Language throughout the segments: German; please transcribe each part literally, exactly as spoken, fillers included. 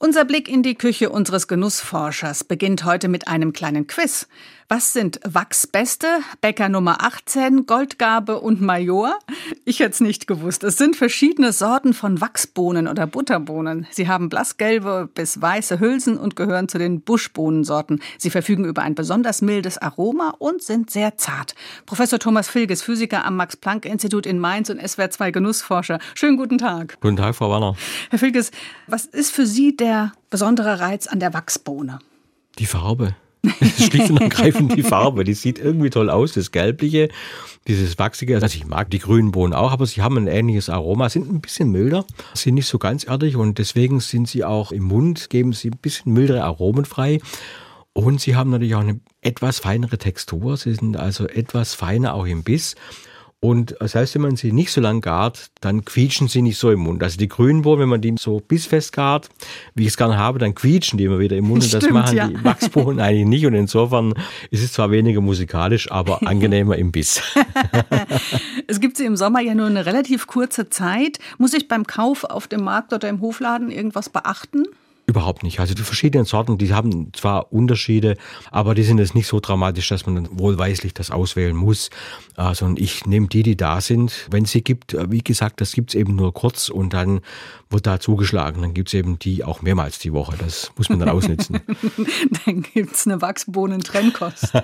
Unser Blick in die Küche unseres Genussforschers beginnt heute mit einem kleinen Quiz. Was sind Wachsbeste, Bäcker Nummer achtzehn, Goldgarbe und Major? Ich hätte es nicht gewusst. Es sind verschiedene Sorten von Wachsbohnen oder Butterbohnen. Sie haben blassgelbe bis weiße Hülsen und gehören zu den Buschbohnensorten. Sie verfügen über ein besonders mildes Aroma und sind sehr zart. Professor Thomas Vilges, Physiker am Max-Planck-Institut in Mainz und S W R zwei Genussforscher. Schönen guten Tag. Guten Tag, Frau Warner. Herr Vilges, was ist für Sie der besondere Reiz an der Wachsbohne? Die Farbe. Schlicht und ergreifend die Farbe. Die sieht irgendwie toll aus, das Gelbliche, dieses Wachsige. Also ich mag die grünen Bohnen auch, aber sie haben ein ähnliches Aroma, sind ein bisschen milder, sind nicht so ganz erdig und deswegen sind sie auch im Mund, geben sie ein bisschen mildere Aromen frei. Und sie haben natürlich auch eine etwas feinere Textur, sie sind also etwas feiner auch im Biss. Und das heißt, wenn man sie nicht so lang gart, dann quietschen sie nicht so im Mund. Also die grünen Bohnen, wenn man die so bissfest gart, wie ich es gerne habe, dann quietschen die immer wieder im Mund. Stimmt, und das machen ja. die Wachsbohnen eigentlich nicht. Und insofern ist es zwar weniger musikalisch, aber angenehmer im Biss. Es gibt sie im Sommer ja nur eine relativ kurze Zeit. Muss ich beim Kauf auf dem Markt oder im Hofladen irgendwas beachten? Überhaupt nicht. Also die verschiedenen Sorten, die haben zwar Unterschiede, aber die sind jetzt nicht so dramatisch, dass man dann wohlweislich das auswählen muss. Also ich nehme die, die da sind. Wenn es sie gibt, wie gesagt, das gibt es eben nur kurz und dann wird da zugeschlagen. Dann gibt es eben die auch mehrmals die Woche. Das muss man dann ausnutzen. Dann gibt es eine Wachsbohnen-Trennkost.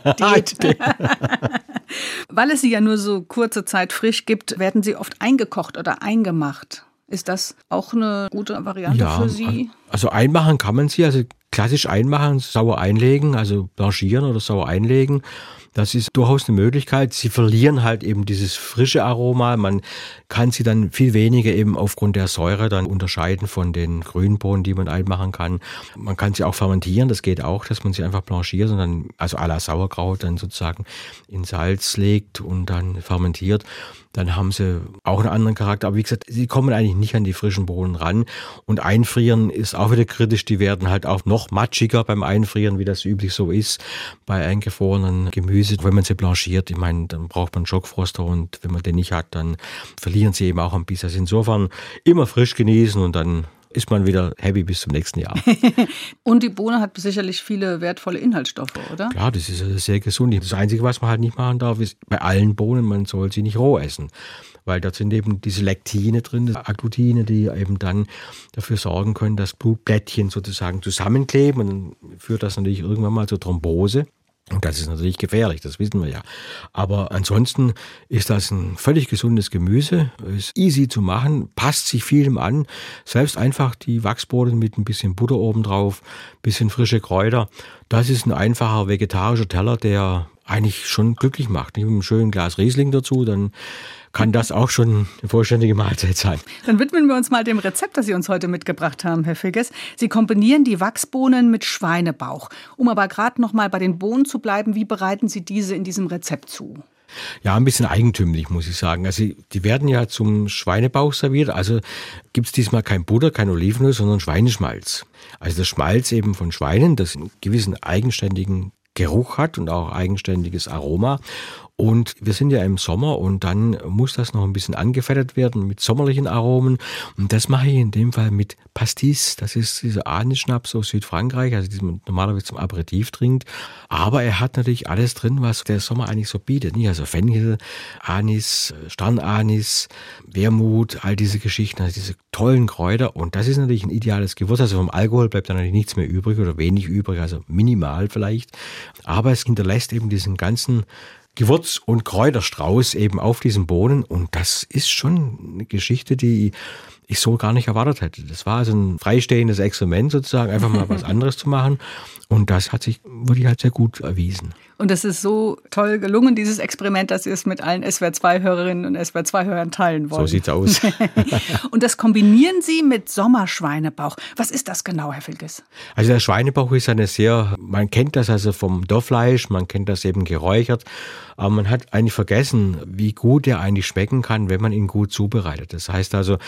Weil es sie ja nur so kurze Zeit frisch gibt, werden sie oft eingekocht oder eingemacht. Ist das auch eine gute Variante ja, für Sie? Also einmachen kann man sie, also klassisch einmachen, sauer einlegen, also blanchieren oder sauer einlegen. Das ist durchaus eine Möglichkeit. Sie verlieren halt eben dieses frische Aroma. Man kann sie dann viel weniger eben aufgrund der Säure dann unterscheiden von den Grünbohnen, die man einmachen kann. Man kann sie auch fermentieren, das geht auch, dass man sie einfach blanchiert und dann, also à la Sauerkraut, dann sozusagen in Salz legt und dann fermentiert. Dann haben sie auch einen anderen Charakter. Aber wie gesagt, sie kommen eigentlich nicht an die frischen Bohnen ran. Und einfrieren ist auch wieder kritisch. Die werden halt auch noch matschiger beim Einfrieren, wie das üblich so ist bei eingefrorenen Gemüse. Wenn man sie blanchiert, ich meine, dann braucht man einen Schockfroster und wenn man den nicht hat, dann verlieren sie eben auch ein bisschen. Also insofern immer frisch genießen und dann ist man wieder happy bis zum nächsten Jahr. Und die Bohne hat sicherlich viele wertvolle Inhaltsstoffe, oder? Klar, das ist sehr gesund. Das Einzige, was man halt nicht machen darf, ist bei allen Bohnen, man soll sie nicht roh essen. Weil da sind eben diese Lektine drin, Agglutine, die eben dann dafür sorgen können, dass Blutplättchen sozusagen zusammenkleben. Und dann führt das natürlich irgendwann mal zur Thrombose. Und das ist natürlich gefährlich, das wissen wir ja. Aber ansonsten ist das ein völlig gesundes Gemüse, ist easy zu machen, passt sich vielem an. Selbst einfach die Wachsbohnen mit ein bisschen Butter oben drauf, bisschen frische Kräuter. Das ist ein einfacher vegetarischer Teller, der eigentlich schon glücklich macht. Mit einem schönen Glas Riesling dazu, dann kann das auch schon eine vollständige Mahlzeit sein. Dann widmen wir uns mal dem Rezept, das Sie uns heute mitgebracht haben, Herr Vilges. Sie kombinieren die Wachsbohnen mit Schweinebauch. Um aber gerade noch mal bei den Bohnen zu bleiben, wie bereiten Sie diese in diesem Rezept zu? Ja, ein bisschen eigentümlich, muss ich sagen. Also die werden ja zum Schweinebauch serviert. Also gibt es diesmal kein Butter, kein Olivenöl, sondern Schweineschmalz. Also das Schmalz eben von Schweinen, das einen gewissen eigenständigen Geruch hat und auch eigenständiges Aroma. Und wir sind ja im Sommer und dann muss das noch ein bisschen angefettet werden mit sommerlichen Aromen. Und das mache ich in dem Fall mit Pastis. Das ist dieser Anisschnaps aus Südfrankreich, also den man normalerweise zum Aperitif trinkt. Aber er hat natürlich alles drin, was der Sommer eigentlich so bietet. Also Fenchel, Anis, Sternanis, Wermut, all diese Geschichten, also diese tollen Kräuter. Und das ist natürlich ein ideales Gewürz. Also vom Alkohol bleibt dann natürlich nichts mehr übrig oder wenig übrig, also minimal vielleicht. Aber es hinterlässt eben diesen ganzen Gewürz- und Kräuterstrauß eben auf diesen Bohnen. Und das ist schon eine Geschichte, die ich so gar nicht erwartet hätte. Das war also ein freistehendes Experiment sozusagen, einfach mal was anderes zu machen. Und das hat sich wirklich halt sehr gut erwiesen. Und es ist so toll gelungen, dieses Experiment, dass Sie es mit allen S W R zwei Hörerinnen und S W R zwei Hörern teilen wollen. So sieht's aus. Und das kombinieren Sie mit Sommerschweinebauch. Was ist das genau, Herr Vilges? Also der Schweinebauch ist eine sehr, man kennt das also vom Dorffleisch, man kennt das eben geräuchert, aber man hat eigentlich vergessen, wie gut der eigentlich schmecken kann, wenn man ihn gut zubereitet. Das heißt also,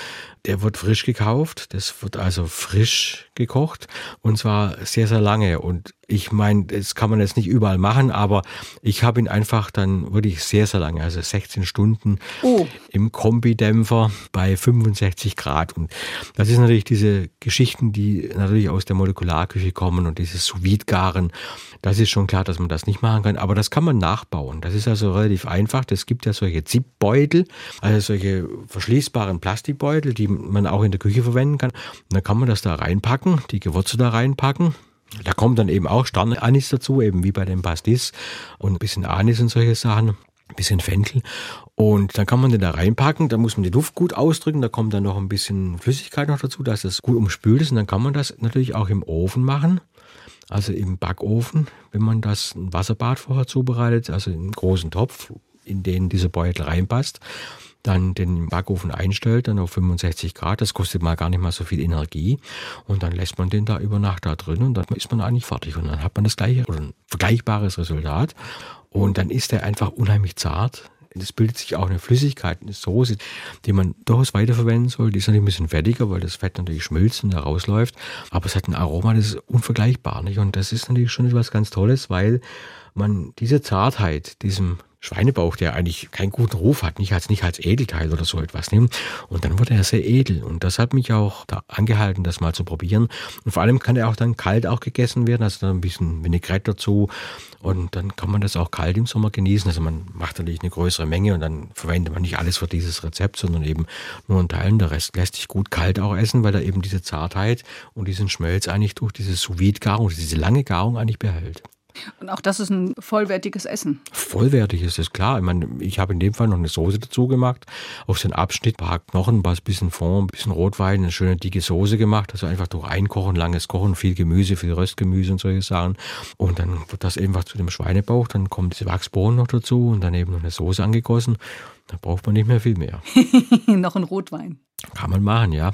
der wird frisch gekauft, das wird also frisch gekocht und zwar sehr, sehr lange. Und ich meine, das kann man jetzt nicht überall machen, aber ich habe ihn einfach dann wirklich sehr, sehr lange, also sechzehn Stunden oh. im Kombidämpfer bei fünfundsechzig Grad. Und das ist natürlich diese Geschichten, die natürlich aus der Molekularküche kommen und dieses Sous-Vide-Garen. Das ist schon klar, dass man das nicht machen kann, aber das kann man nachbauen. Das ist also relativ einfach. Es gibt ja solche Zip-Beutel, also solche verschließbaren Plastikbeutel, die man auch in der Küche verwenden kann. Und dann kann man das da reinpacken, die Gewürze da reinpacken. Da kommt dann eben auch Sternanis dazu, eben wie bei dem Pastis und ein bisschen Anis und solche Sachen, ein bisschen Fenchel. Und dann kann man den da reinpacken, da muss man die Luft gut ausdrücken, da kommt dann noch ein bisschen Flüssigkeit noch dazu, dass das gut umspült ist. Und dann kann man das natürlich auch im Ofen machen, also im Backofen, wenn man das ein Wasserbad vorher zubereitet, also in einen großen Topf, in den dieser Beutel reinpasst. Dann den Backofen einstellt, dann auf fünfundsechzig Grad, das kostet mal gar nicht mal so viel Energie und dann lässt man den da über Nacht da drin und dann ist man eigentlich fertig und dann hat man das gleiche oder ein vergleichbares Resultat und dann ist der einfach unheimlich zart. Es bildet sich auch eine Flüssigkeit, eine Soße, die man durchaus weiterverwenden soll. Die ist natürlich ein bisschen fettiger, weil das Fett natürlich schmilzt und da rausläuft, aber es hat ein Aroma, das ist unvergleichbar, nicht? Und das ist natürlich schon etwas ganz Tolles, weil man diese Zartheit, diesem Schweinebauch, der eigentlich keinen guten Ruf hat, nicht als, nicht als Edelteil oder so etwas nimmt. Und dann wird er sehr edel. Und das hat mich auch da angehalten, das mal zu probieren. Und vor allem kann er auch dann kalt auch gegessen werden, also dann ein bisschen Vinaigrette dazu. Und dann kann man das auch kalt im Sommer genießen. Also man macht natürlich eine größere Menge und dann verwendet man nicht alles für dieses Rezept, sondern eben nur einen Teil. Der Rest lässt sich gut kalt auch essen, weil er eben diese Zartheit und diesen Schmelz eigentlich durch diese Sous-Vide-Garung, diese lange Garung eigentlich behält. Und auch das ist ein vollwertiges Essen. Vollwertig ist es, klar. Ich meine, ich habe in dem Fall noch eine Soße dazu gemacht. Auf den Abschnitt ein paar Knochen, ein bisschen Fond, ein bisschen Rotwein, eine schöne dicke Soße gemacht. Also einfach durch Einkochen, langes Kochen, viel Gemüse, viel Röstgemüse und solche Sachen. Und dann wird das einfach zu dem Schweinebauch. Dann kommen diese Wachsbohnen noch dazu und dann eben noch eine Soße angegossen. Da braucht man nicht mehr viel mehr. Noch ein Rotwein. Kann man machen, ja.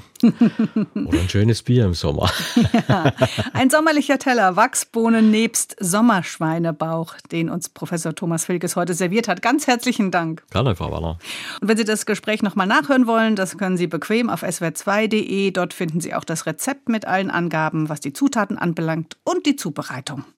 Oder ein schönes Bier im Sommer. Ja. Ein sommerlicher Teller Wachsbohnen nebst Sommerschweinebauch, den uns Professor Thomas Wilkes heute serviert hat. Ganz herzlichen Dank. Gerne, Frau Waller. Und wenn Sie das Gespräch nochmal nachhören wollen, das können Sie bequem auf s w r zwei punkt de. Dort finden Sie auch das Rezept mit allen Angaben, was die Zutaten anbelangt und die Zubereitung.